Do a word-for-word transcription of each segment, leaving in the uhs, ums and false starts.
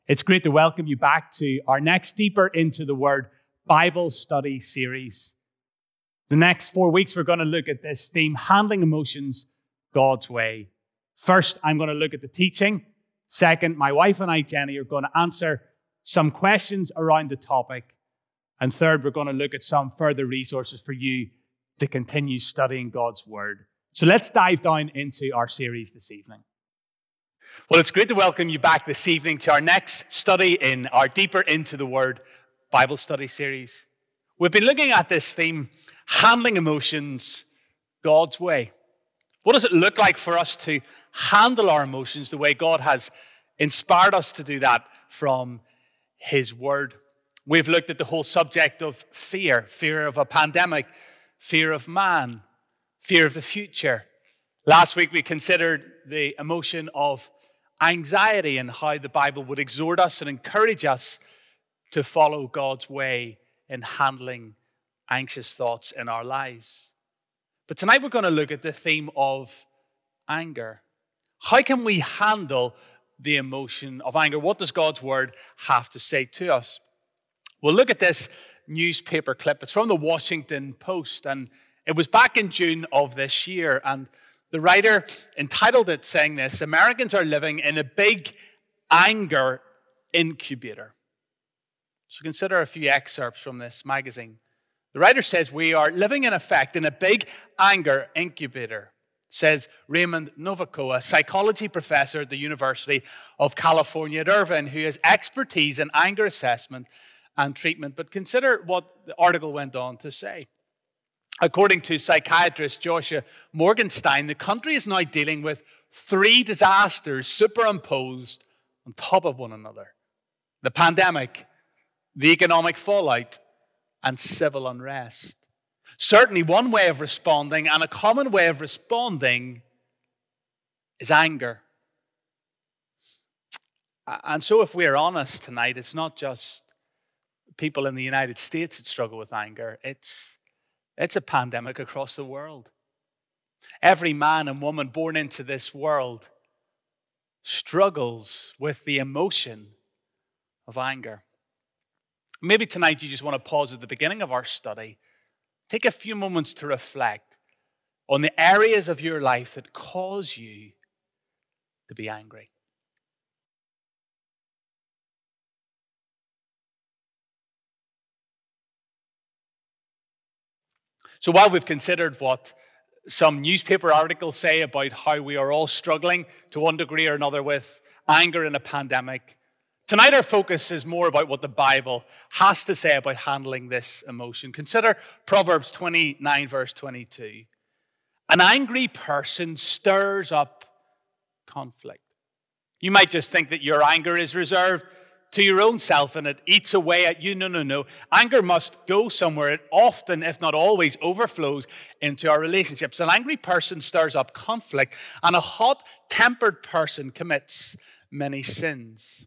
It's great to welcome you back to our next Deeper into the Word Bible study series. The next four weeks, we're going to look at this theme, handling emotions God's way. First, I'm going to look at the teaching. Second, my wife and I, Jenny, are going to answer some questions around the topic. And third, we're going to look at some further resources for you to continue studying God's Word. So let's dive down into our series this evening. Well, it's great to welcome you back this evening to our next study in our Deeper into the Word Bible study series. We've been looking at this theme, handling emotions God's way. What does it look like for us to handle our emotions the way God has inspired us to do that from His Word? We've looked at the whole subject of fear, fear of a pandemic, fear of man, fear of the future. Last week we considered the emotion of anxiety and how the Bible would exhort us and encourage us to follow God's way in handling anxious thoughts in our lives. But tonight we're going to look at the theme of anger. How can we handle the emotion of anger? What does God's Word have to say to us? We'll look at this newspaper clip. It's from the Washington Post, and it was back in June of this year, and the writer entitled it saying this: Americans are living in a big anger incubator. So consider a few excerpts from this magazine. The writer says, we are living in effect in a big anger incubator, says Raymond Novico, a psychology professor at the University of California at Irvine, who has expertise in anger assessment and treatment. But consider what the article went on to say. According to psychiatrist Joshua Morgenstein, the country is now dealing with three disasters superimposed on top of one another: the pandemic, the economic fallout, and civil unrest. Certainly one way of responding, and a common way of responding, is anger. And so if we're honest tonight, it's not just people in the United States that struggle with anger. It's It's a pandemic across the world. Every man and woman born into this world struggles with the emotion of anger. Maybe tonight you just want to pause at the beginning of our study. Take a few moments to reflect on the areas of your life that cause you to be angry. So while we've considered what some newspaper articles say about how we are all struggling to one degree or another with anger in a pandemic, tonight our focus is more about what the Bible has to say about handling this emotion. Consider Proverbs twenty-nine, verse twenty-two. An angry person stirs up conflict. You might just think that your anger is reserved to your own self and it eats away at you. No, no, no. Anger must go somewhere. It often, if not always, overflows into our relationships. An angry person stirs up conflict, and a hot-tempered person commits many sins.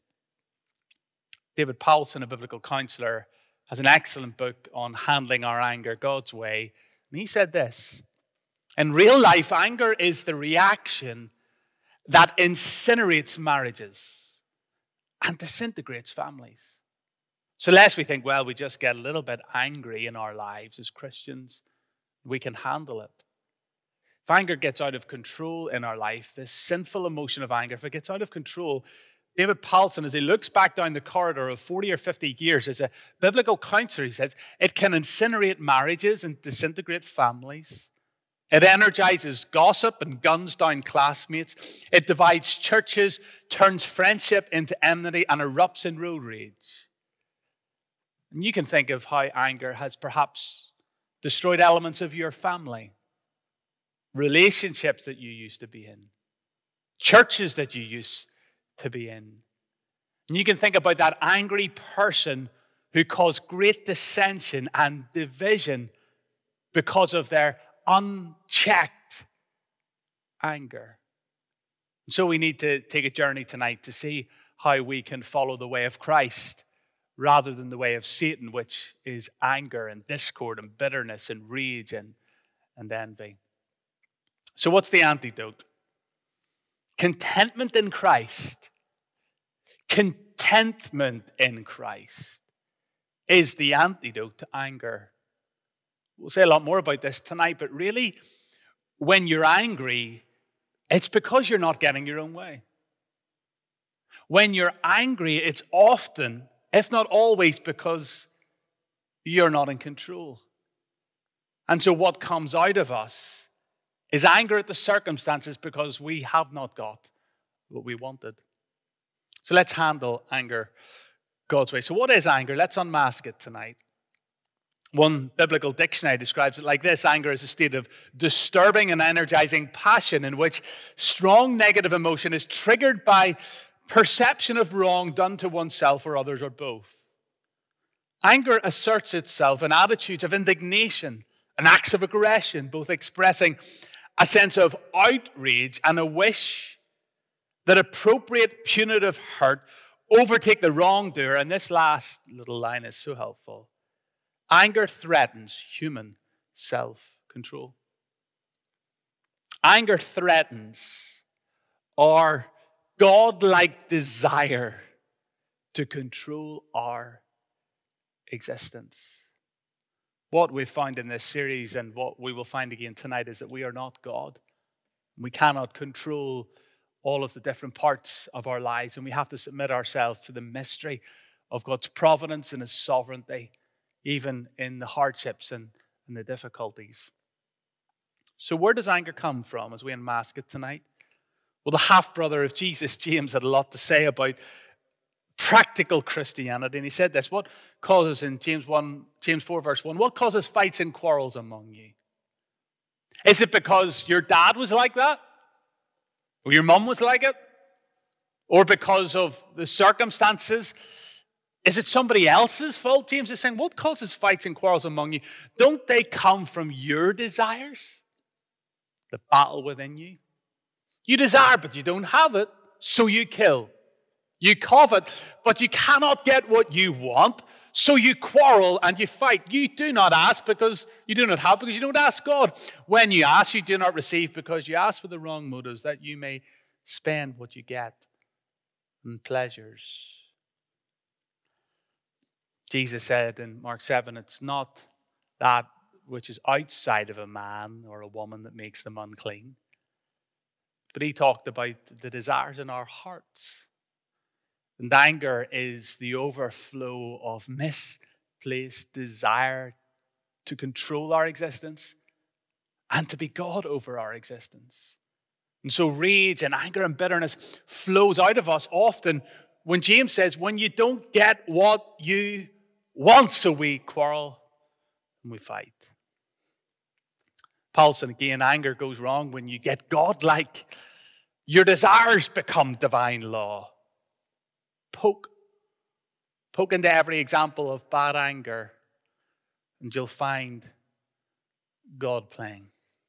David Powlison, a biblical counselor, has an excellent book on handling our anger God's way. And he said this: in real life, anger is the reaction that incinerates marriages and disintegrates families. So lest we think, well, we just get a little bit angry in our lives as Christians, we can handle it. If anger gets out of control in our life, this sinful emotion of anger, if it gets out of control, David Powlison, as he looks back down the corridor of forty or fifty years as a biblical counselor, he says, it can incinerate marriages and disintegrate families. It energizes gossip and guns down classmates. It divides churches, turns friendship into enmity, and erupts in road rage. And you can think of how anger has perhaps destroyed elements of your family, relationships that you used to be in, churches that you used to be in. And you can think about that angry person who caused great dissension and division because of their unchecked anger. So we need to take a journey tonight to see how we can follow the way of Christ rather than the way of Satan, which is anger and discord and bitterness and rage and, and envy. So what's the antidote? Contentment in Christ. Contentment contentment in Christ is the antidote to anger. We'll say a lot more about this tonight, but really, when you're angry, it's because you're not getting your own way. When you're angry, it's often, if not always, because you're not in control. And so what comes out of us is anger at the circumstances because we have not got what we wanted. So let's handle anger God's way. So what is anger? Let's unmask it tonight. One biblical dictionary describes it like this: anger is a state of disturbing and energizing passion in which strong negative emotion is triggered by perception of wrong done to oneself or others or both. Anger asserts itself in attitudes of indignation and acts of aggression, both expressing a sense of outrage and a wish that appropriate punitive hurt overtake the wrongdoer. And this last little line is so helpful. Anger threatens human self-control. Anger threatens our God-like desire to control our existence. What we've found in this series and what we will find again tonight is that we are not God. We cannot control all of the different parts of our lives, and we have to submit ourselves to the mystery of God's providence and His sovereignty, even in the hardships and, and the difficulties. So where does anger come from as we unmask it tonight? Well, the half-brother of Jesus, James, had a lot to say about practical Christianity. And he said this: what causes, in James one, James four, verse one, what causes fights and quarrels among you? Is it because your dad was like that? Or your mum was like it? Or because of the circumstances? Is it somebody else's fault? James is saying, what causes fights and quarrels among you? Don't they come from your desires? The battle within you. You desire, but you don't have it, so you kill. You covet, but you cannot get what you want, so you quarrel and you fight. You do not ask because you do not have, because you don't ask God. When you ask, you do not receive because you ask for the wrong motives, that you may spend what you get in pleasures. Jesus said in Mark seven, it's not that which is outside of a man or a woman that makes them unclean. But he talked about the desires in our hearts. And anger is the overflow of misplaced desire to control our existence and to be God over our existence. And so rage and anger and bitterness flows out of us often when James says, when you don't get what you want, so we quarrel and we fight. Paul said again, anger goes wrong when you get God-like. Your desires become divine law. Poke. Poke into every example of bad anger, and you'll find God playing.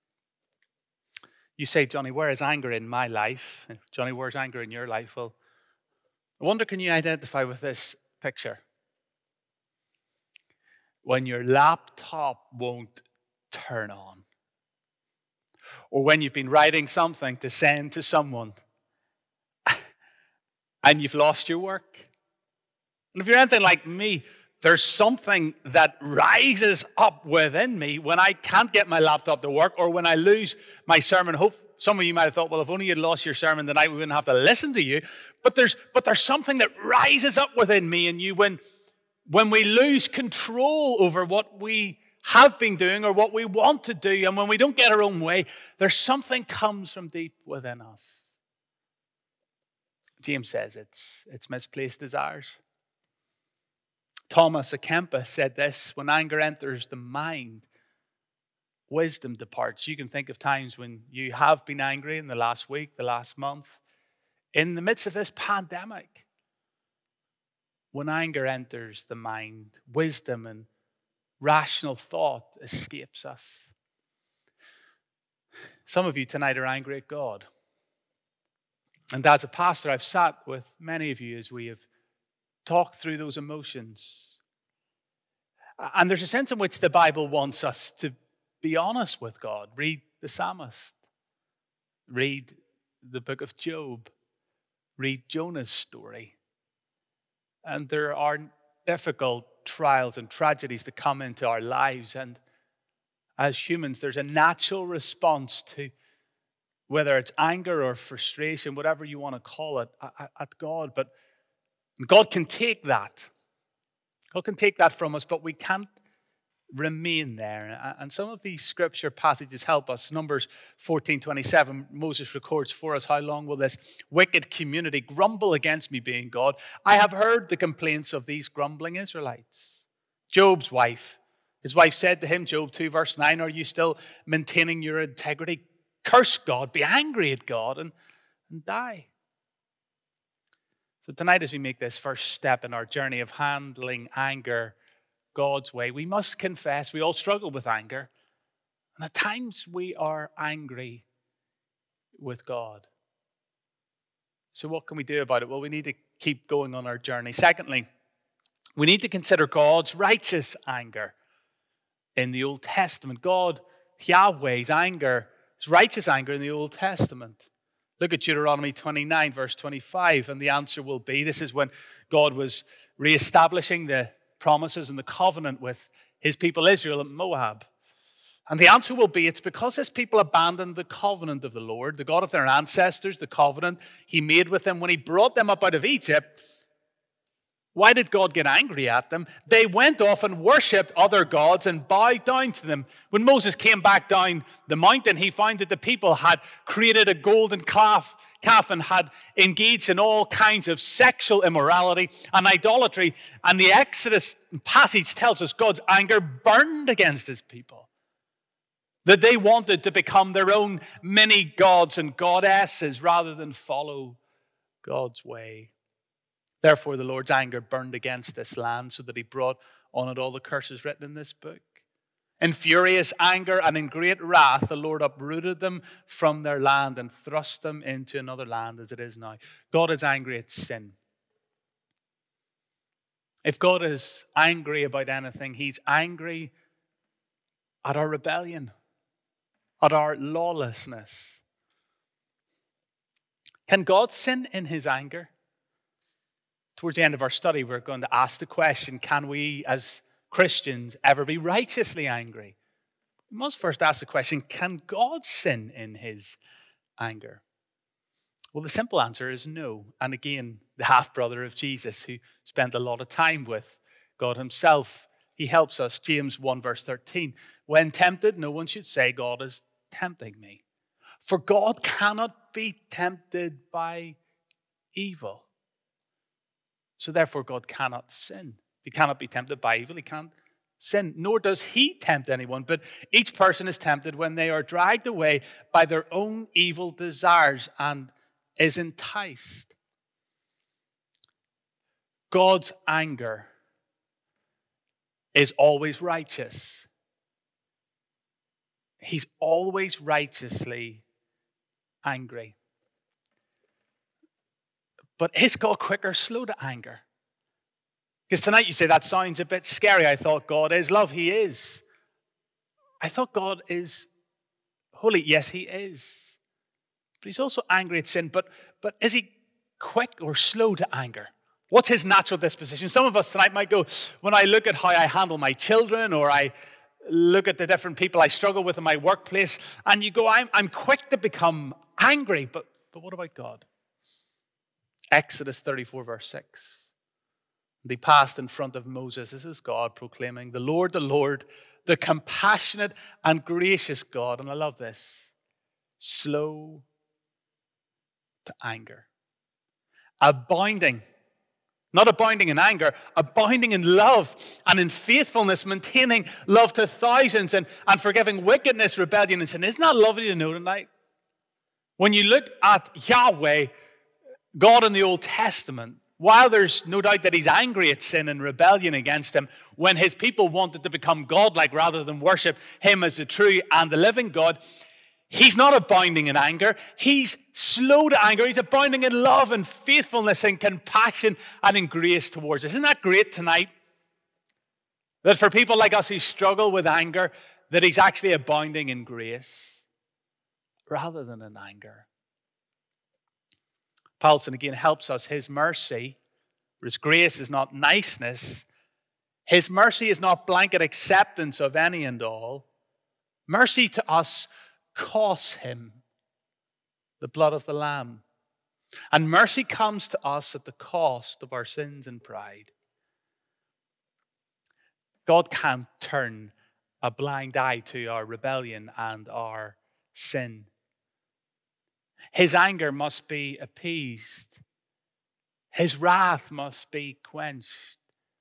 You say, Johnny, where is anger in my life? Johnny, where's anger in your life? Well, I wonder, can you identify with this picture? When your laptop won't turn on. Or when you've been writing something to send to someone and you've lost your work. And if you're anything like me, there's something that rises up within me when I can't get my laptop to work, or when I lose my sermon. Hope some of you might have thought, well, if only you'd lost your sermon tonight, we wouldn't have to listen to you. But there's but there's something that rises up within me and you when, when we lose control over what we have been doing or what we want to do, and when we don't get our own way, there's something comes from deep within us. James says it's, it's misplaced desires. Thomas à Kempis said this: when anger enters the mind, wisdom departs. You can think of times when you have been angry in the last week, the last month, in the midst of this pandemic. When anger enters the mind, wisdom and rational thought escapes us. Some of you tonight are angry at God. And as a pastor, I've sat with many of you as we have talked through those emotions. And there's a sense in which the Bible wants us to be honest with God. Read the psalmist. Read the book of Job. Read Jonah's story. And there are difficult trials and tragedies that come into our lives. And as humans, there's a natural response to whether it's anger or frustration, whatever you want to call it, at God. But God can take that. God can take that from us, but we can't remain there. And some of these scripture passages help us. Numbers fourteen twenty-seven, Moses records for us, how long will this wicked community grumble against me, being God? I have heard the complaints of these grumbling Israelites. Job's wife, his wife said to him, Job two verse nine, are you still maintaining your integrity? Curse God, be angry at God, and, and die. So tonight, as we make this first step in our journey of handling anger God's way, we must confess we all struggle with anger. And at times we are angry with God. So what can we do about it? Well, we need to keep going on our journey. Secondly, we need to consider God's righteous anger in the Old Testament. God, Yahweh's anger, his righteous anger in the Old Testament. Look at Deuteronomy twenty-nine, verse twenty-five, and the answer will be, this is when God was reestablishing the promises and the covenant with his people Israel and Moab. And the answer will be, it's because his people abandoned the covenant of the Lord, the God of their ancestors, the covenant he made with them when he brought them up out of Egypt. Why did God get angry at them? They went off and worshipped other gods and bowed down to them. When Moses came back down the mountain, he found that the people had created a golden calf, calf and had engaged in all kinds of sexual immorality and idolatry. And the Exodus passage tells us God's anger burned against his people. That they wanted to become their own mini gods and goddesses rather than follow God's way. Therefore, the Lord's anger burned against this land so that he brought on it all the curses written in this book. In furious anger and in great wrath, the Lord uprooted them from their land and thrust them into another land as it is now. God is angry at sin. If God is angry about anything, he's angry at our rebellion, at our lawlessness. Can God sin in his anger? Towards the end of our study, we're going to ask the question, can we as Christians ever be righteously angry? We must first ask the question, can God sin in his anger? Well, the simple answer is no. And again, the half-brother of Jesus, who spent a lot of time with God himself, he helps us. James one verse thirteen, when tempted, no one should say, God is tempting me. For God cannot be tempted by evil. So therefore, God cannot sin. He cannot be tempted by evil. He can't sin, nor does he tempt anyone. But each person is tempted when they are dragged away by their own evil desires and is enticed. God's anger is always righteous. He's always righteously angry. But is God quick or slow to anger? Because tonight you say, that sounds a bit scary. I thought God is love. He is. I thought God is holy. Yes, he is. But he's also angry at sin. But, but is he quick or slow to anger? What's his natural disposition? Some of us tonight might go, when I look at how I handle my children, or I look at the different people I struggle with in my workplace, and you go, I'm, I'm quick to become angry. But, but what about God? Exodus thirty-four, verse six. They passed in front of Moses. This is God proclaiming, the Lord, the Lord, the compassionate and gracious God. And I love this. Slow to anger. Abounding. Not abounding in anger, abounding in love and in faithfulness, maintaining love to thousands and, and forgiving wickedness, rebellion, and sin. Isn't that lovely to know tonight? When you look at Yahweh, God in the Old Testament, while there's no doubt that he's angry at sin and rebellion against him, when his people wanted to become godlike rather than worship him as the true and the living God, he's not abounding in anger. He's slow to anger. He's abounding in love and faithfulness and compassion and in grace towards us. Isn't that great tonight? That for people like us who struggle with anger, that he's actually abounding in grace rather than in anger. Paulson again helps us. His mercy For his grace is not niceness. His mercy is not blanket acceptance of any and all. Mercy to us costs him the blood of the Lamb. And mercy comes to us at the cost of our sins and pride. God can't turn a blind eye to our rebellion and our sin. His anger must be appeased. His wrath must be quenched.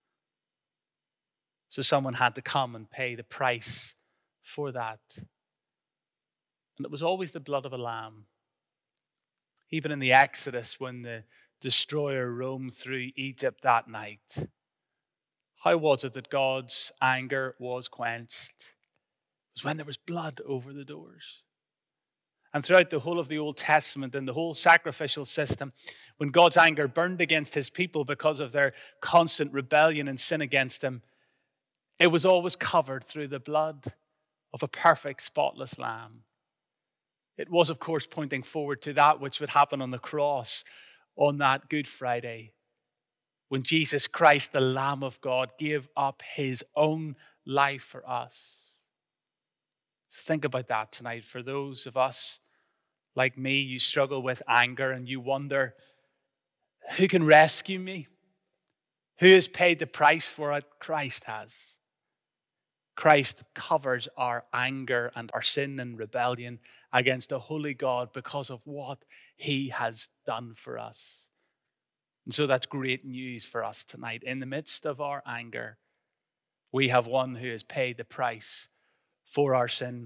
So someone had to come and pay the price for that. And it was always the blood of a lamb. Even in the Exodus, when the destroyer roamed through Egypt that night, how was it that God's anger was quenched? It was when there was blood over the doors. And throughout the whole of the Old Testament and the whole sacrificial system, when God's anger burned against his people because of their constant rebellion and sin against him, it was always covered through the blood of a perfect, spotless lamb. It was, of course, pointing forward to that which would happen on the cross on that Good Friday, when Jesus Christ, the Lamb of God, gave up his own life for us. Think about that tonight. For those of us like me, you struggle with anger and you wonder, who can rescue me? Who has paid the price for it? Christ has. Christ covers our anger and our sin and rebellion against a holy God because of what he has done for us. And so that's great news for us tonight. In the midst of our anger, we have one who has paid the price for our sin.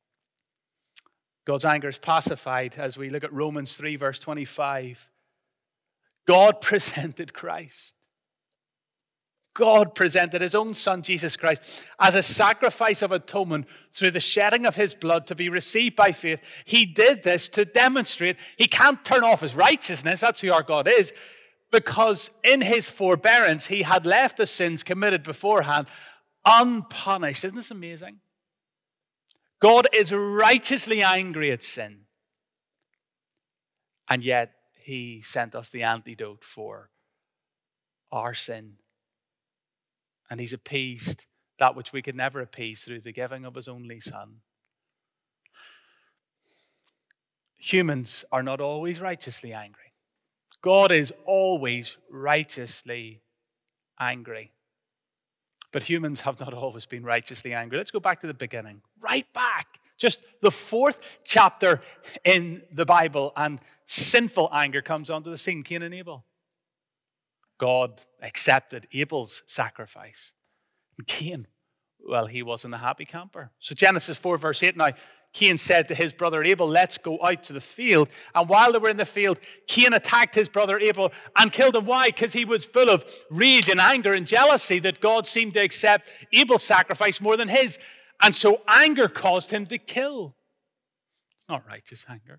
God's anger is pacified as we look at Romans three, verse twenty-five. God presented Christ. God presented his own Son, Jesus Christ, as a sacrifice of atonement through the shedding of his blood to be received by faith. He did this to demonstrate he can't turn off his righteousness. That's who our God is. Because in his forbearance, he had left the sins committed beforehand unpunished. Isn't this amazing? God is righteously angry at sin. And yet he sent us the antidote for our sin. And he's appeased that which we could never appease through the giving of his only Son. Humans are not always righteously angry. God is always righteously angry. But humans have not always been righteously angry. Let's go back to the beginning. Right back. Just the fourth chapter in the Bible, and sinful anger comes onto the scene. Cain and Abel. God accepted Abel's sacrifice. And Cain, well, he wasn't a happy camper. So Genesis four, verse eight, now, Cain said to his brother Abel, let's go out to the field. And while they were in the field, Cain attacked his brother Abel and killed him. Why? Because he was full of rage and anger and jealousy that God seemed to accept Abel's sacrifice more than his. And so anger caused him to kill. It's not righteous anger.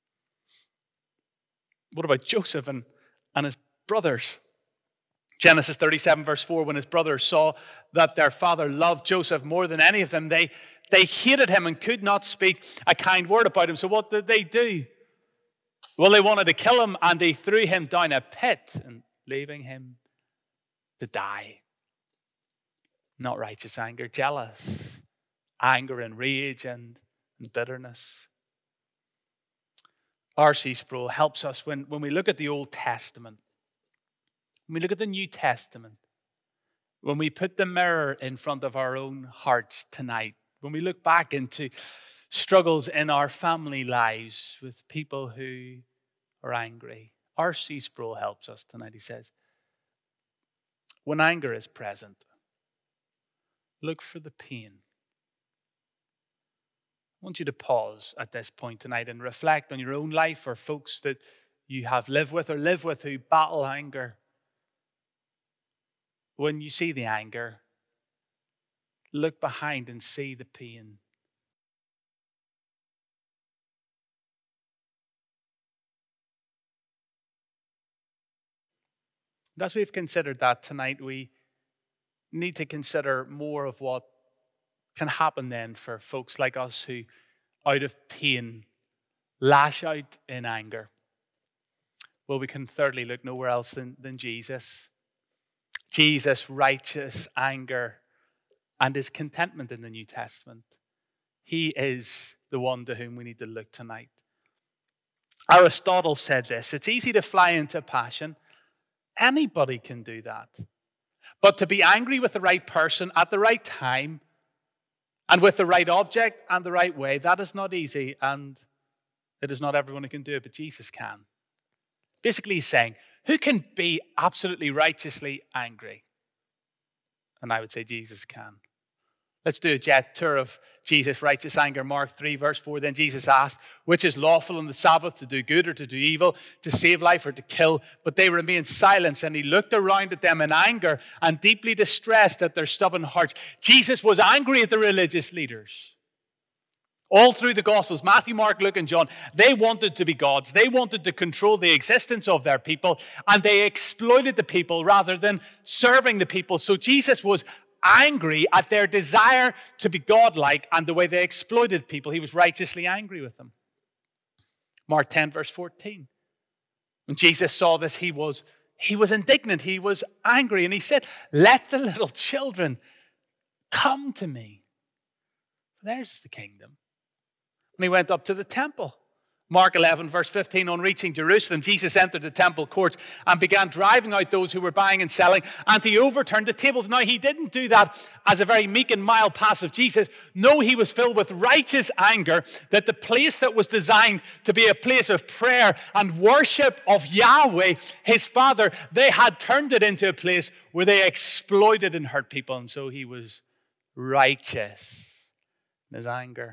What about Joseph and, and his brothers? Genesis thirty-seven, verse four, when his brothers saw that their father loved Joseph more than any of them, they, they hated him and could not speak a kind word about him. So what did they do? Well, they wanted to kill him, and they threw him down a pit, and leaving him to die. Not righteous anger, jealous anger and rage and, and bitterness. R C Sproul helps us when, when we look at the Old Testament. When we look at the New Testament, when we put the mirror in front of our own hearts tonight, when we look back into struggles in our family lives with people who are angry, R C Sproul helps us tonight. He says, when anger is present, look for the pain. I want you to pause at this point tonight and reflect on your own life or folks that you have lived with or live with who battle anger. When you see the anger, look behind and see the pain. As we've considered that tonight, we need to consider more of what can happen then for folks like us who, out of pain, lash out in anger. Well, we can thirdly look nowhere else than, than Jesus. Jesus' righteous anger and his contentment in the New Testament. He is the one to whom we need to look tonight. Aristotle said this: it's easy to fly into passion. Anybody can do that. But to be angry with the right person at the right time and with the right object and the right way, that is not easy, and it is not everyone who can do it, but Jesus can. Basically, he's saying, who can be absolutely righteously angry? And I would say Jesus can. Let's do a jet tour of Jesus' righteous anger. Mark three, verse four. Then Jesus asked, which is lawful on the Sabbath, to do good or to do evil, to save life or to kill? But they remained silent, and he looked around at them in anger and deeply distressed at their stubborn hearts. Jesus was angry at the religious leaders. All through the Gospels, Matthew, Mark, Luke, and John, they wanted to be gods. They wanted to control the existence of their people, and they exploited the people rather than serving the people. So Jesus was angry at their desire to be godlike and the way they exploited people. He was righteously angry with them. Mark ten, verse fourteen. When Jesus saw this, he was, he was indignant. He was angry, and he said, let the little children come to me. There's the kingdom. And he went up to the temple. Mark eleven, verse fifteen, on reaching Jerusalem, Jesus entered the temple courts and began driving out those who were buying and selling, and he overturned the tables. Now, he didn't do that as a very meek and mild, passive Jesus. No, he was filled with righteous anger that the place that was designed to be a place of prayer and worship of Yahweh, his Father, they had turned it into a place where they exploited and hurt people. And so he was righteous in his anger.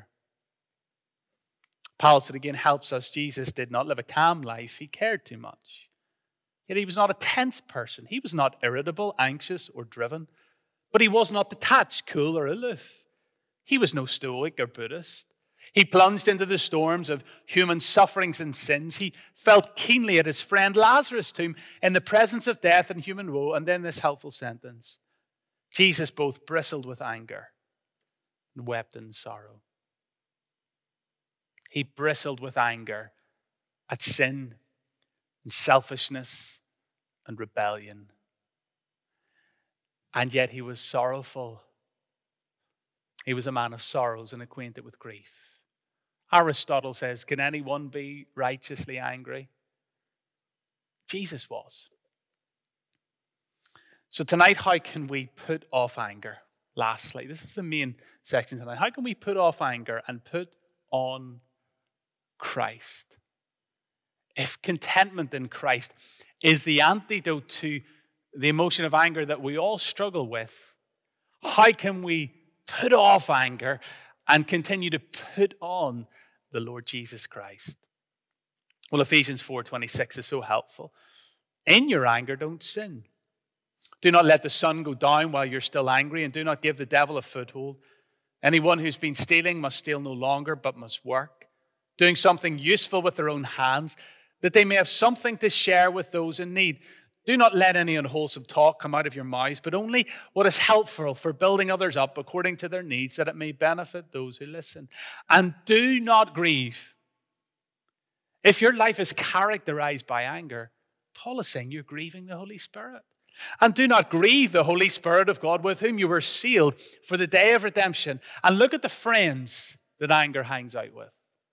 Paul said again, helps us. Jesus did not live a calm life. He cared too much. Yet he was not a tense person. He was not irritable, anxious, or driven. But he was not detached, cool, or aloof. He was no Stoic or Buddhist. He plunged into the storms of human sufferings and sins. He felt keenly at his friend Lazarus' tomb in the presence of death and human woe. And then this helpful sentence: Jesus both bristled with anger and wept in sorrow. He bristled with anger at sin and selfishness and rebellion. And yet he was sorrowful. He was a man of sorrows and acquainted with grief. Aristotle says, can anyone be righteously angry? Jesus was. So tonight, how can we put off anger? Lastly, this is the main section tonight. How can we put off anger and put on Christ? If contentment in Christ is the antidote to the emotion of anger that we all struggle with, how can we put off anger and continue to put on the Lord Jesus Christ? Well, Ephesians four twenty-six is so helpful. In your anger, don't sin. Do not let the sun go down while you're still angry, and do not give the devil a foothold. Anyone who's been stealing must steal no longer, but must work, doing something useful with their own hands, that they may have something to share with those in need. Do not let any unwholesome talk come out of your mouths, but only what is helpful for building others up according to their needs, that it may benefit those who listen. And do not grieve. If your life is characterized by anger, Paul is saying you're grieving the Holy Spirit. And do not grieve the Holy Spirit of God, with whom you were sealed for the day of redemption. And look at the friends that anger hangs out with: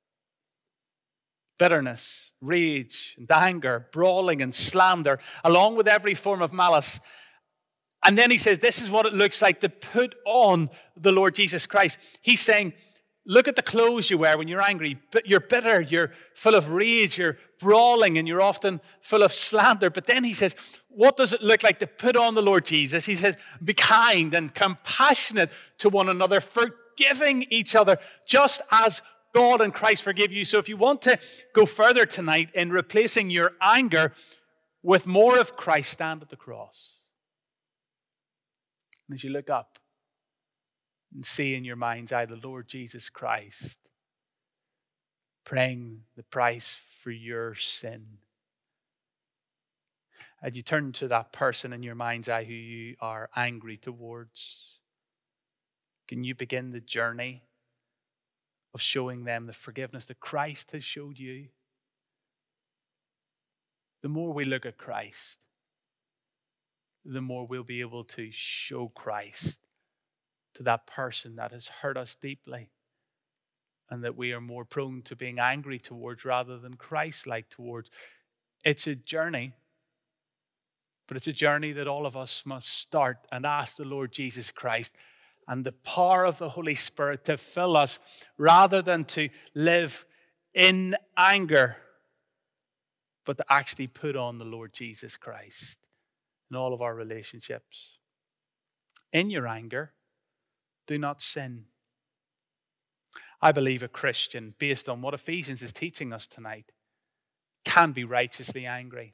bitterness, rage, and anger, brawling and slander, along with every form of malice. And then he says, this is what it looks like to put on the Lord Jesus Christ. He's saying, look at the clothes you wear when you're angry. You're bitter, you're full of rage, you're brawling, and you're often full of slander. But then he says, what does it look like to put on the Lord Jesus? He says, be kind and compassionate to one another, forgiving each other, just as God and Christ forgive you. So if you want to go further tonight in replacing your anger with more of Christ, stand at the cross. And as you look up and see in your mind's eye the Lord Jesus Christ paying the price for your sin, and you turn to that person in your mind's eye who you are angry towards, can you begin the journey of showing them the forgiveness that Christ has showed you? The more we look at Christ, the more we'll be able to show Christ to that person that has hurt us deeply, and that we are more prone to being angry towards rather than Christ-like towards. It's a journey, but it's a journey that all of us must start and ask the Lord Jesus Christ and the power of the Holy Spirit to fill us, rather than to live in anger, but to actually put on the Lord Jesus Christ in all of our relationships. In your anger, do not sin. I believe a Christian, based on what Ephesians is teaching us tonight, can be righteously angry.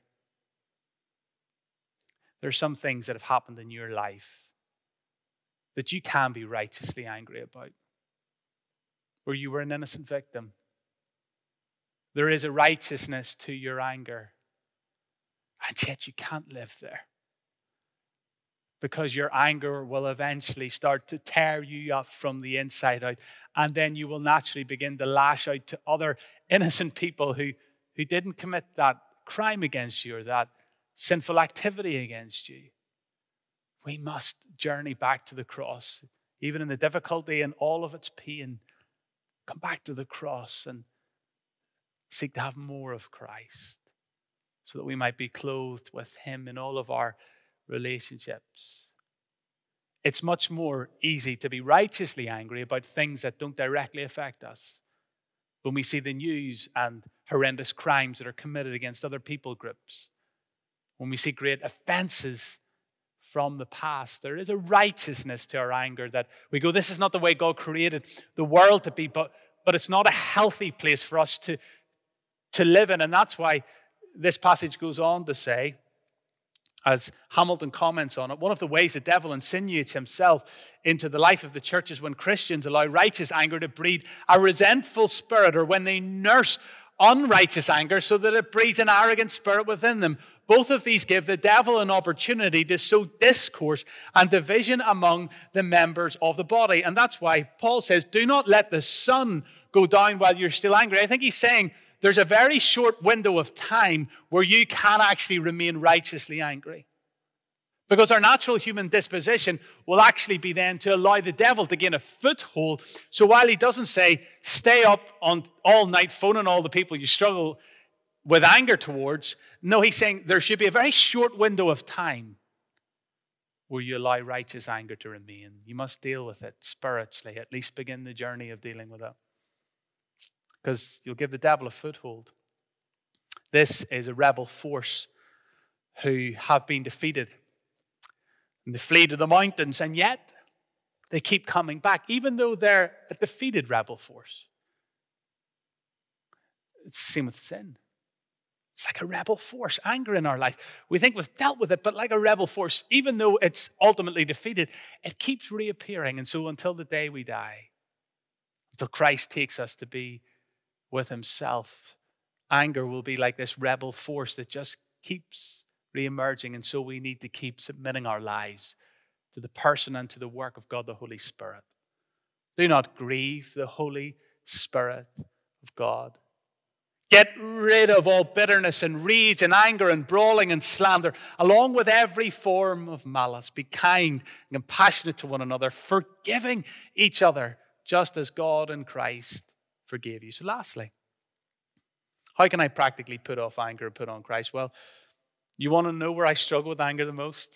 There are some things that have happened in your life that you can be righteously angry about, where you were an innocent victim. There is a righteousness to your anger, and yet you can't live there, because your anger will eventually start to tear you up from the inside out, and then you will naturally begin to lash out to other innocent people who, who didn't commit that crime against you or that sinful activity against you. We must journey back to the cross, even in the difficulty and all of its pain. Come back to the cross and seek to have more of Christ, so that we might be clothed with him in all of our relationships. It's much more easy to be righteously angry about things that don't directly affect us. When we see the news and horrendous crimes that are committed against other people groups, when we see great offenses from the past, there is a righteousness to our anger that we go, this is not the way God created the world to be, but, but it's not a healthy place for us to, to live in. And that's why this passage goes on to say, as Hamilton comments on it, one of the ways the devil insinuates himself into the life of the church is when Christians allow righteous anger to breed a resentful spirit, or when they nurse unrighteous anger so that it breeds an arrogant spirit within them. Both of these give the devil an opportunity to sow discourse and division among the members of the body. And that's why Paul says, do not let the sun go down while you're still angry. I think he's saying there's a very short window of time where you can actually remain righteously angry. Because our natural human disposition will actually be then to allow the devil to gain a foothold. So while he doesn't say, stay up on all night phoning all the people you struggle with anger towards, no, he's saying there should be a very short window of time where you allow righteous anger to remain. You must deal with it spiritually, at least begin the journey of dealing with it. Because you'll give the devil a foothold. This is a rebel force who have been defeated. And they flee to the mountains, and yet they keep coming back, even though they're a defeated rebel force. It's the same with sin. It's like a rebel force, anger in our life. We think we've dealt with it, but like a rebel force, even though it's ultimately defeated, it keeps reappearing. And so until the day we die, until Christ takes us to be with himself, anger will be like this rebel force that just keeps re-emerging. And so we need to keep submitting our lives to the person and to the work of God, the Holy Spirit. Do not grieve the Holy Spirit of God. Get rid of all bitterness and rage and anger and brawling and slander, along with every form of malice. Be kind and compassionate to one another, forgiving each other, just as God in Christ forgave you. So lastly, how can I practically put off anger and put on Christ? Well, you want to know where I struggle with anger the most?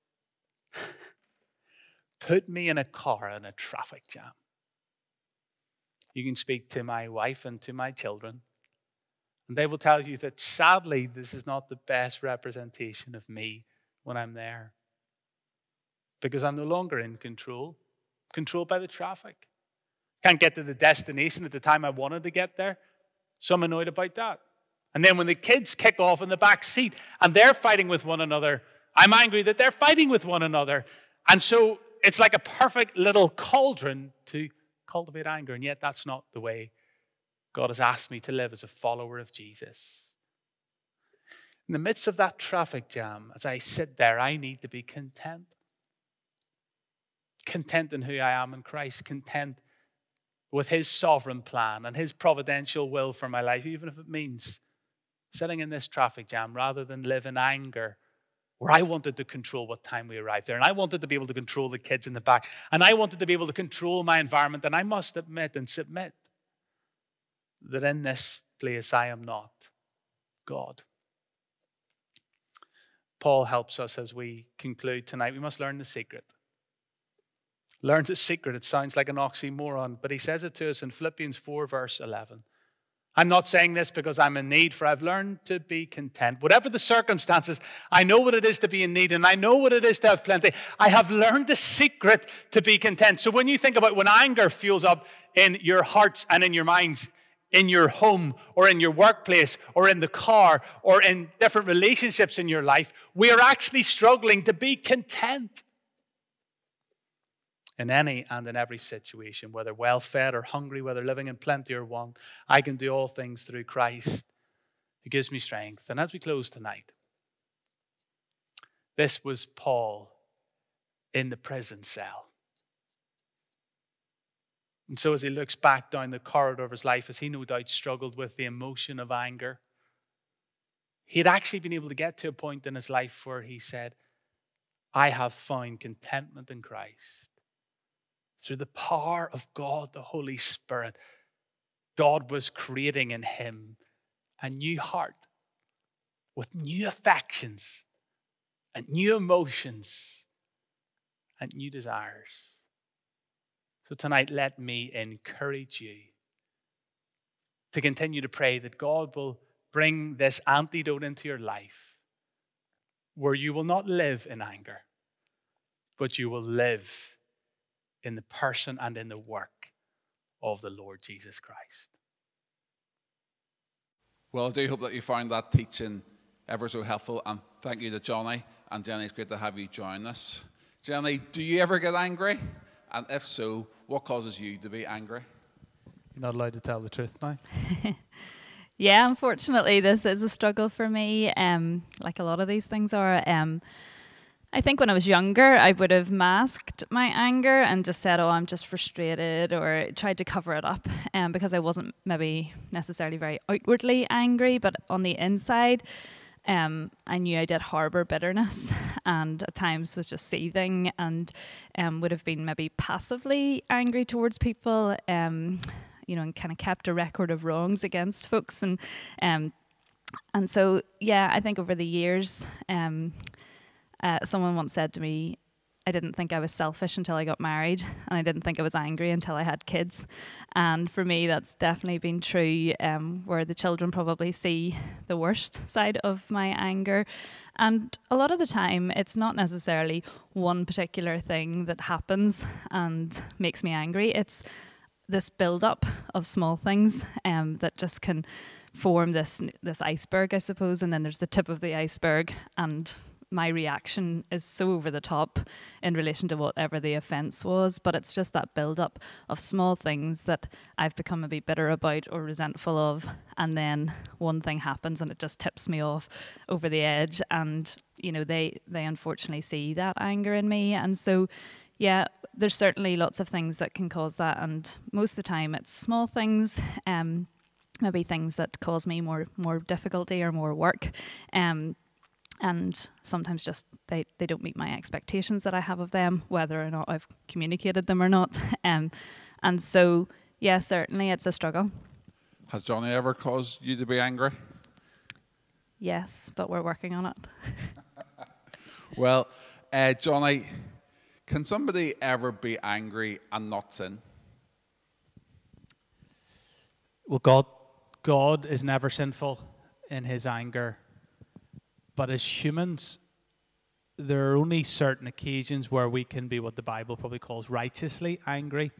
Put me in a car in a traffic jam. You can speak to my wife and to my children, and they will tell you that sadly, this is not the best representation of me when I'm there. Because I'm no longer in control, controlled by the traffic. Can't get to the destination at the time I wanted to get there. So I'm annoyed about that. And then when the kids kick off in the back seat and they're fighting with one another, I'm angry that they're fighting with one another. And so it's like a perfect little cauldron to cultivate anger. And yet that's not the way God has asked me to live as a follower of Jesus. In the midst of that traffic jam, as I sit there, I need to be content. Content in who I am in Christ. Content with his sovereign plan and his providential will for my life, even if it means sitting in this traffic jam rather than live in anger where I wanted to control what time we arrived there, and I wanted to be able to control the kids in the back, and I wanted to be able to control my environment, and I must admit and submit that in this place I am not God. Paul helps us as we conclude tonight. We must learn the secret. Learn the secret. It sounds like an oxymoron, but he says it to us in Philippians four, verse eleven. I'm not saying this because I'm in need, for I've learned to be content. Whatever the circumstances, I know what it is to be in need, and I know what it is to have plenty. I have learned the secret to be content. So when you think about when anger fuels up in your hearts and in your minds, in your home or in your workplace or in the car or in different relationships in your life, we are actually struggling to be content in any and in every situation, whether well-fed or hungry, whether living in plenty or want. I can do all things through Christ who gives me strength. And as we close tonight, this was Paul in the prison cell. And so as he looks back down the corridor of his life, as he no doubt struggled with the emotion of anger, he had actually been able to get to a point in his life where he said, I have found contentment in Christ. Through the power of God, the Holy Spirit, God was creating in him a new heart with new affections and new emotions and new desires. So tonight, let me encourage you to continue to pray that God will bring this antidote into your life where you will not live in anger, but you will live in the person and in the work of the Lord Jesus Christ. Well, I do hope that you found that teaching ever so helpful, and thank you to Johnny. And Jenny, it's great to have you join us. Jenny, do you ever get angry? And if so, what causes you to be angry? You're not allowed to tell the truth now. Yeah, unfortunately, this is a struggle for me, um, like a lot of these things are. Um, I think when I was younger, I would have masked my anger and just said, oh, I'm just frustrated, or tried to cover it up um, because I wasn't maybe necessarily very outwardly angry, but on the inside, Um, I knew I did harbour bitterness and at times was just seething and um, would have been maybe passively angry towards people, um, you know, and kind of kept a record of wrongs against folks. And um, and so, yeah, I think over the years, um, uh, someone once said to me, I didn't think I was selfish until I got married, and I didn't think I was angry until I had kids. And for me, that's definitely been true, um, where the children probably see the worst side of my anger. And a lot of the time, it's not necessarily one particular thing that happens and makes me angry. It's this build-up of small things um, that just can form this this iceberg, I suppose, and then there's the tip of the iceberg, and my reaction is so over the top in relation to whatever the offence was, but it's just that build-up of small things that I've become a bit bitter about or resentful of, and then one thing happens and it just tips me off over the edge, and you know they they unfortunately see that anger in me. And so yeah, there's certainly lots of things that can cause that, and most of the time it's small things, um, maybe things that cause me more more difficulty or more work, um, and sometimes just they, they don't meet my expectations that I have of them, whether or not I've communicated them or not. Um, and so, yeah, certainly it's a struggle. Has Johnny ever caused you to be angry? Yes, but we're working on it. Well, uh, Johnny, can somebody ever be angry and not sin? Well, God, God is never sinful in his anger. But as humans, there are only certain occasions where we can be what the Bible probably calls righteously angry.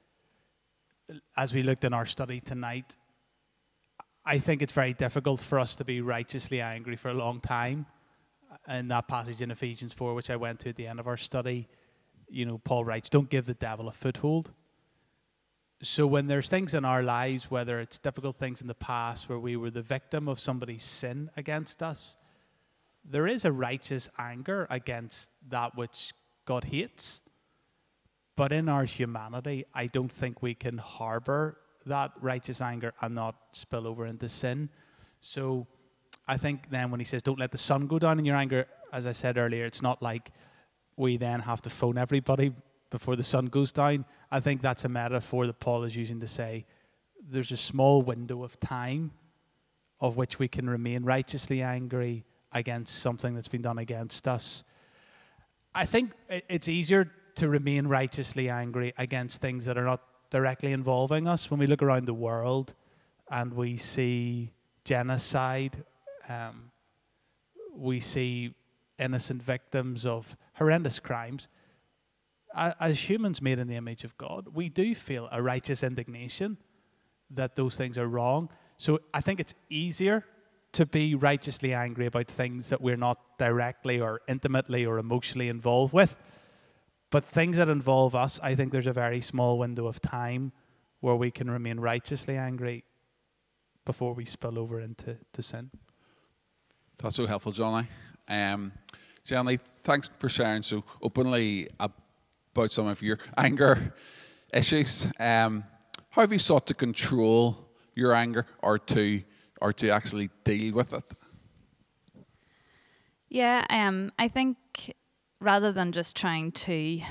As we looked in our study tonight, I think it's very difficult for us to be righteously angry for a long time. In that passage in Ephesians four, which I went to at the end of our study, you know, Paul writes, don't give the devil a foothold. So when there's things in our lives, whether it's difficult things in the past where we were the victim of somebody's sin against us, there is a righteous anger against that which God hates. But in our humanity, I don't think we can harbor that righteous anger and not spill over into sin. So I think then when he says, don't let the sun go down in your anger, as I said earlier, it's not like we then have to phone everybody before the sun goes down. I think that's a metaphor that Paul is using to say there's a small window of time of which we can remain righteously angry against something that's been done against us. I think it's easier to remain righteously angry against things that are not directly involving us. When we look around the world and we see genocide, um, we see innocent victims of horrendous crimes, as humans made in the image of God, we do feel a righteous indignation that those things are wrong. So I think it's easier to be righteously angry about things that we're not directly or intimately or emotionally involved with. But things that involve us, I think there's a very small window of time where we can remain righteously angry before we spill over into to sin. That's so helpful, Johnny. Um, Jenny, thanks for sharing so openly about some of your anger issues. Um, how have you sought to control your anger or to or to actually deal with it? Yeah, um, I think rather than just trying to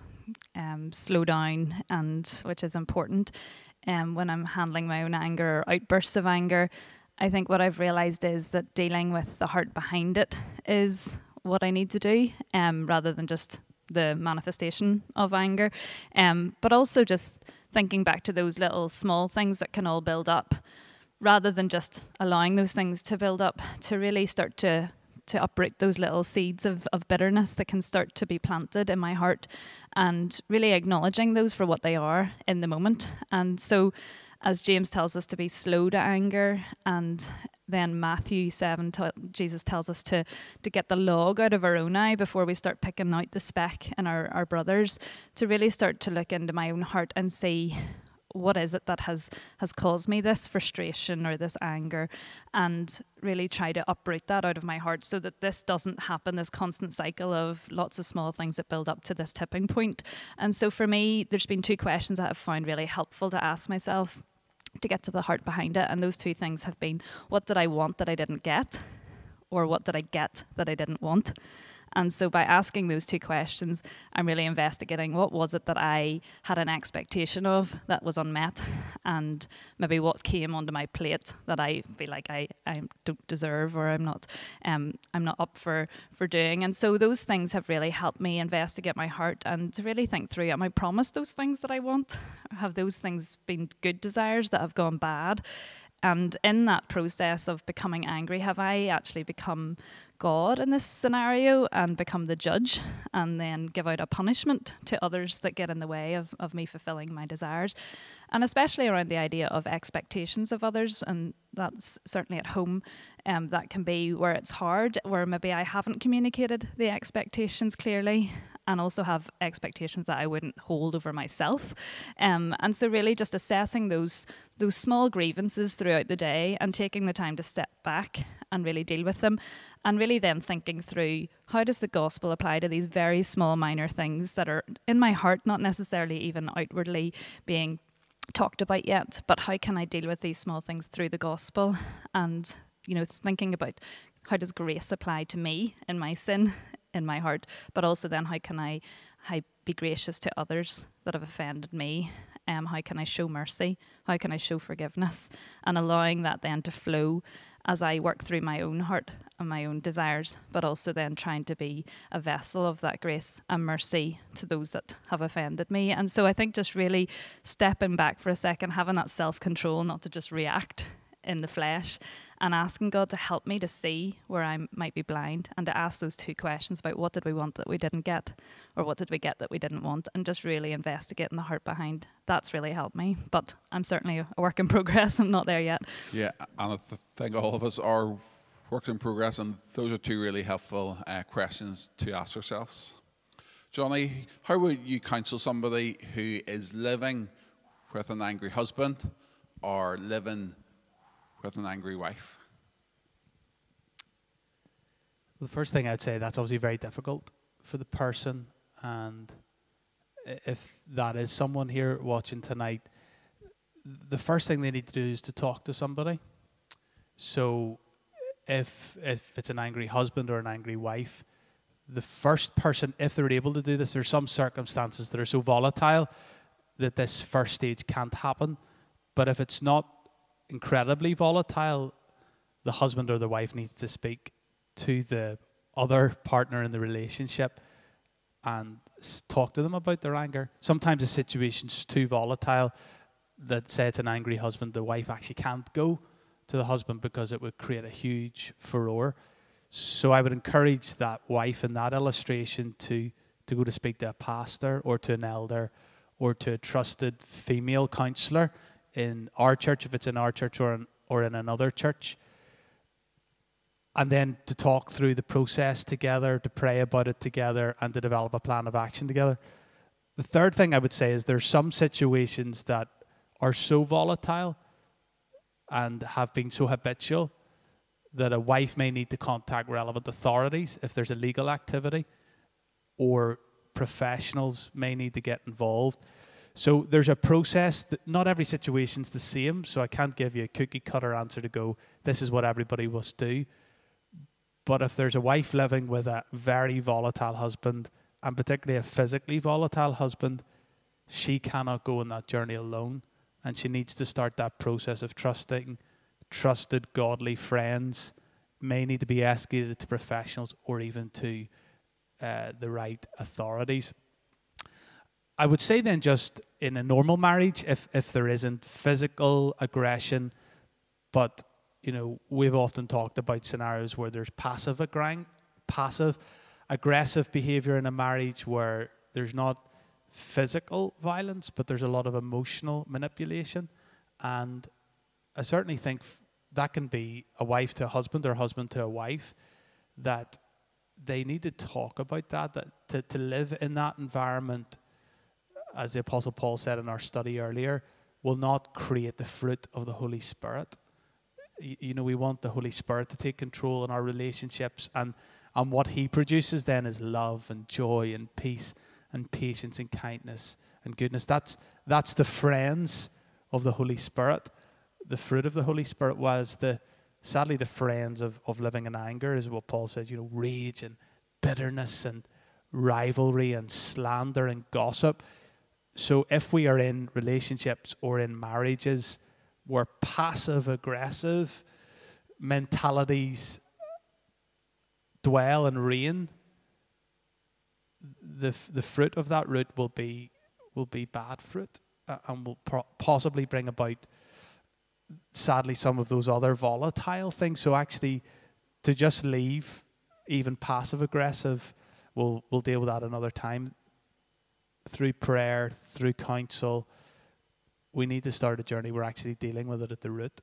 um, slow down, and which is important, um, when I'm handling my own anger or outbursts of anger, I think what I've realised is that dealing with the heart behind it is what I need to do, um, rather than just the manifestation of anger. Um, but also just thinking back to those little small things that can all build up, rather than just allowing those things to build up, to really start to to uproot those little seeds of, of bitterness that can start to be planted in my heart, and really acknowledging those for what they are in the moment. And so, as James tells us to be slow to anger, and then Matthew seven, t- Jesus tells us to, to get the log out of our own eye before we start picking out the speck in our, our brothers, to really start to look into my own heart and see, what is it that has, has caused me this frustration or this anger, and really try to uproot that out of my heart so that this doesn't happen, this constant cycle of lots of small things that build up to this tipping point. And so for me, there's been two questions that I've found really helpful to ask myself to get to the heart behind it. And those two things have been, what did I want that I didn't get? Or what did I get that I didn't want? And so by asking those two questions, I'm really investigating what was it that I had an expectation of that was unmet, and maybe what came onto my plate that I feel like I, I don't deserve, or I'm not um I'm not up for, for doing. And so those things have really helped me investigate my heart and to really think through, am I promised those things that I want? Have those things been good desires that have gone bad? And in that process of becoming angry, have I actually become God in this scenario and become the judge, and then give out a punishment to others that get in the way of, of me fulfilling my desires? And especially around the idea of expectations of others, and that's certainly at home, um, that can be where it's hard, where maybe I haven't communicated the expectations clearly, and also have expectations that I wouldn't hold over myself. Um, and so really just assessing those those small grievances throughout the day and taking the time to step back and really deal with them, and really then thinking through, how does the gospel apply to these very small minor things that are in my heart, not necessarily even outwardly being talked about yet, but how can I deal with these small things through the gospel? And, you know, it's thinking about, how does grace apply to me in my sin, in my heart, but also then how can I, I be gracious to others that have offended me? Um, how can I show mercy? How can I show forgiveness? And allowing that then to flow as I work through my own heart and my own desires, but also then trying to be a vessel of that grace and mercy to those that have offended me. And so I think just really stepping back for a second, having that self-control, not to just react in the flesh, and asking God to help me to see where I might be blind, and to ask those two questions about, what did we want that we didn't get, or what did we get that we didn't want, and just really investigating the heart behind. That's really helped me, but I'm certainly a work in progress. I'm not there yet. Yeah, and I th- think all of us are works in progress, and those are two really helpful uh, questions to ask ourselves. Johnny, how would you counsel somebody who is living with an angry husband or living with an angry wife? The first thing I'd say, that's obviously very difficult for the person, and if that is someone here watching tonight, the first thing they need to do is to talk to somebody. So if if it's an angry husband or an angry wife, the first person, if they're able to do this, there's some circumstances that are so volatile that this first stage can't happen. But if it's not incredibly volatile, the husband or the wife needs to speak to the other partner in the relationship and talk to them about their anger. Sometimes the situation's too volatile that, say it's an angry husband, the wife actually can't go to the husband because it would create a huge furore. So I would encourage that wife in that illustration to, to go to speak to a pastor or to an elder or to a trusted female counselor in our church, if it's in our church or in, or in another church. And then to talk through the process together, to pray about it together, and to develop a plan of action together. The third thing I would say is there's some situations that are so volatile and have been so habitual that a wife may need to contact relevant authorities if there's a legal activity, or professionals may need to get involved. So there's a process that not every situation's the same, so I can't give you a cookie cutter answer to go, this is what everybody must do. But if there's a wife living with a very volatile husband, and particularly a physically volatile husband, she cannot go on that journey alone. And she needs to start that process of trusting trusted, godly friends, may need to be escalated to professionals or even to uh, the right authorities. I would say then, just in a normal marriage, if, if there isn't physical aggression, but you know, we've often talked about scenarios where there's passive aggr- passive aggressive behavior in a marriage where there's not physical violence, but there's a lot of emotional manipulation. And I certainly think f- that can be a wife to a husband or a husband to a wife, that they need to talk about that, that to, to live in that environment, as the Apostle Paul said in our study earlier, will not create the fruit of the Holy Spirit. You, you know, we want the Holy Spirit to take control in our relationships, and, and what he produces then is love and joy and peace and patience and kindness and goodness. That's, that's the friends of the Holy Spirit. The fruit of the Holy Spirit was the, sadly, the friends of, of living in anger is what Paul says, you know, rage and bitterness and rivalry and slander and gossip. So if we are in relationships or in marriages where passive-aggressive mentalities dwell and reign, the the fruit of that root will be will be bad fruit, uh, and will pro- possibly bring about, sadly, some of those other volatile things. So actually, to just leave even passive-aggressive, we'll we'll deal with that another time. Through prayer, through counsel, we need to start a journey. We're actually dealing with it at the root.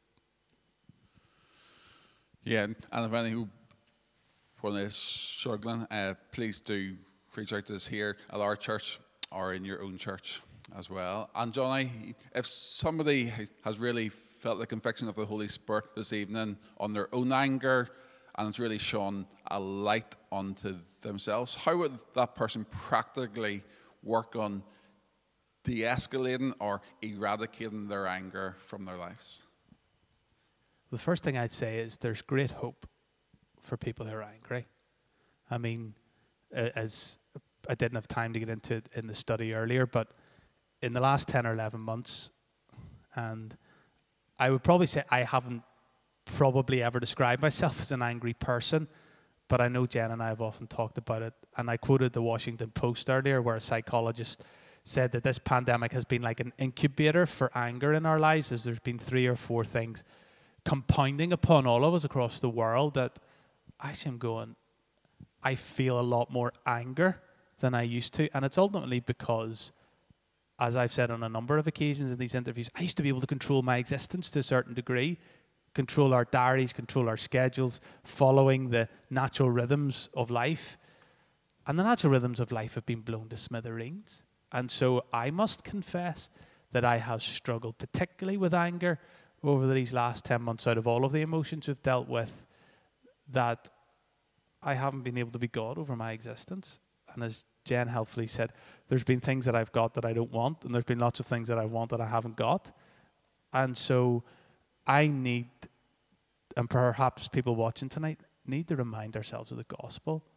Yeah, and if anyone who is struggling, uh, please do reach out to us here at our church or in your own church as well. And Johnny, if somebody has really felt the conviction of the Holy Spirit this evening on their own anger, and it's really shone a light onto themselves, how would that person practically work on de-escalating or eradicating their anger from their lives? The first thing I'd say is there's great hope for people who are angry. I mean, as I didn't have time to get into it in the study earlier, but in the last ten or eleven months, and I would probably say I haven't probably ever described myself as an angry person, but I know Jen and I have often talked about it. And I quoted the Washington Post earlier, where a psychologist said that this pandemic has been like an incubator for anger in our lives, as there's been three or four things compounding upon all of us across the world that actually I'm going, I feel a lot more anger than I used to. And it's ultimately because, as I've said on a number of occasions in these interviews, I used to be able to control my existence to a certain degree, control our diaries, control our schedules, following the natural rhythms of life. And the natural rhythms of life have been blown to smithereens. And so I must confess that I have struggled particularly with anger over these last ten months. Out of all of the emotions we've dealt with, that I haven't been able to be God over my existence. And as Jen helpfully said, there's been things that I've got that I don't want, and there's been lots of things that I want that I haven't got. And so I need, and perhaps people watching tonight, need to remind ourselves of the gospel,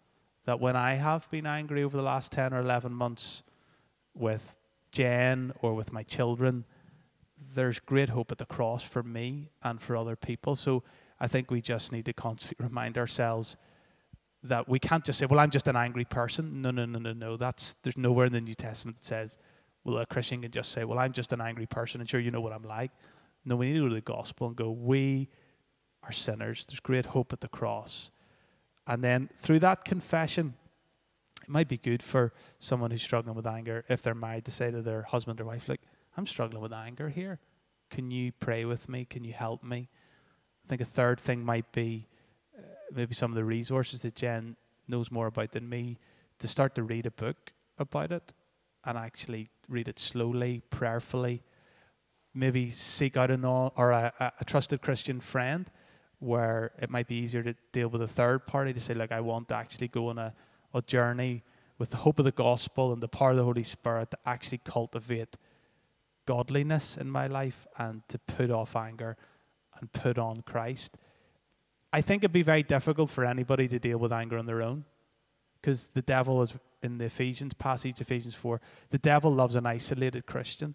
that when I have been angry over the last ten or eleven months with Jen or with my children, there's great hope at the cross for me and for other people. So I think we just need to constantly remind ourselves that we can't just say, well, I'm just an angry person. No, no, no, no, no. That's, there's nowhere in the New Testament that says, well, a Christian can just say, well, I'm just an angry person, and sure, you know what I'm like. No, we need to go to the gospel and go, we are sinners. There's great hope at the cross. And then through that confession, it might be good for someone who's struggling with anger, if they're married, to say to their husband or wife, look, I'm struggling with anger here. Can you pray with me? Can you help me? I think a third thing might be uh, maybe some of the resources that Jen knows more about than me, to start to read a book about it and actually read it slowly, prayerfully. Maybe seek out a, non, or a, a trusted Christian friend where it might be easier to deal with a third party, to say, like, I want to actually go on a, a journey with the hope of the gospel and the power of the Holy Spirit to actually cultivate godliness in my life and to put off anger and put on Christ. I think it'd be very difficult for anybody to deal with anger on their own, because the devil is, in the Ephesians passage, Ephesians four, the devil loves an isolated Christian.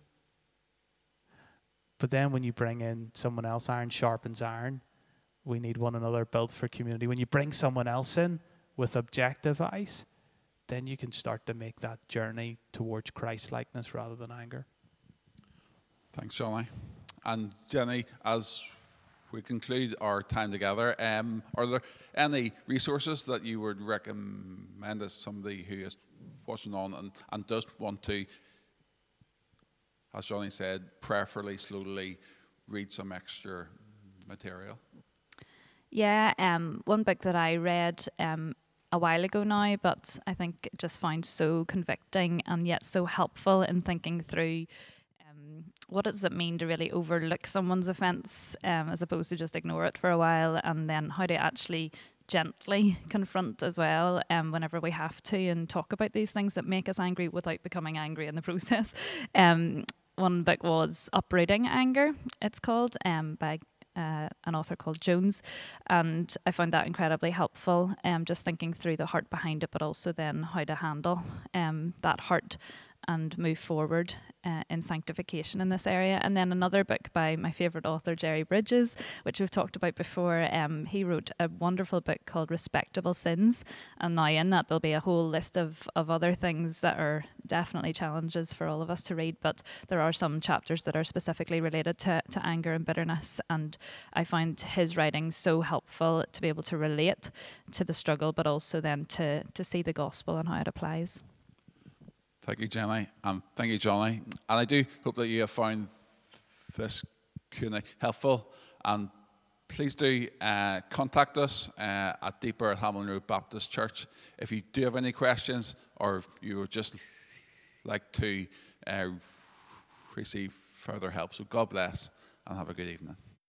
But then when you bring in someone else, iron sharpens iron. We need one another, built for community. When you bring someone else in with objective eyes, then you can start to make that journey towards Christ-likeness rather than anger. Thanks, Johnny. And Jenny, as we conclude our time together, um, are there any resources that you would recommend as somebody who is watching on and, and does want to, as Johnny said, prayerfully, slowly read some extra material? Yeah, um, one book that I read um, a while ago now, but I think it just found so convicting and yet so helpful in thinking through um, what does it mean to really overlook someone's offence um, as opposed to just ignore it for a while, and then how to actually gently confront as well um, whenever we have to, and talk about these things that make us angry without becoming angry in the process. Um, one book was Uprooting Anger, it's called, um, by Uh, an author called Jones, and I found that incredibly helpful, um, just thinking through the heart behind it, but also then how to handle um, that heart and move forward uh, in sanctification in this area. And then another book by my favourite author, Jerry Bridges, which we've talked about before. Um, he wrote a wonderful book called Respectable Sins, and now in that there'll be a whole list of, of other things that are definitely challenges for all of us to read, but there are some chapters that are specifically related to, to anger and bitterness, and I find his writing so helpful to be able to relate to the struggle, but also then to, to see the gospel and how it applies. Thank you, Jenny, and thank you, Johnny. And I do hope that you have found this Q and A helpful. And please do uh, contact us uh, at Deeper at Hamlin Road Baptist Church if you do have any questions, or if you would just like to uh, receive further help. So God bless and have a good evening.